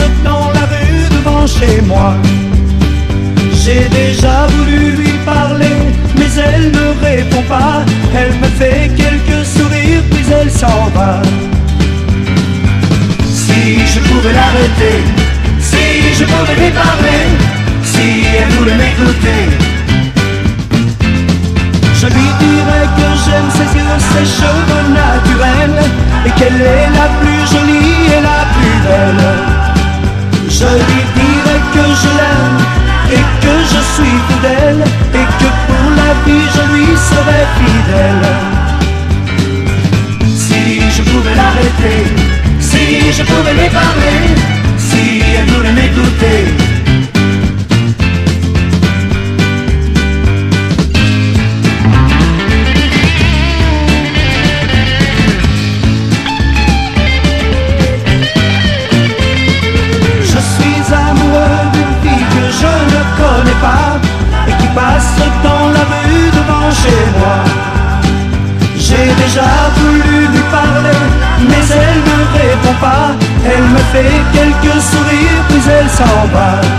dans la rue devant chez moi. J'ai déjà voulu lui parler, mais elle ne répond pas. Elle me fait quelques sourires, puis elle s'en va. Si je pouvais l'arrêter, si je pouvais lui parler, si elle voulait m'écouter, je lui dirais que j'aime ses yeux, ses cheveux naturels, et qu'elle est la plus jolie et la plus belle. Je lui dirais que je l'aime et que je suis fidèle, et que pour la vie je lui serai fidèle. Si je pouvais l'arrêter, si je pouvais lui parler, si elle voulait m'écouter, dans la rue devant chez moi. J'ai déjà voulu lui parler, mais elle ne répond pas. Elle me fait quelques sourires, puis elle s'en va.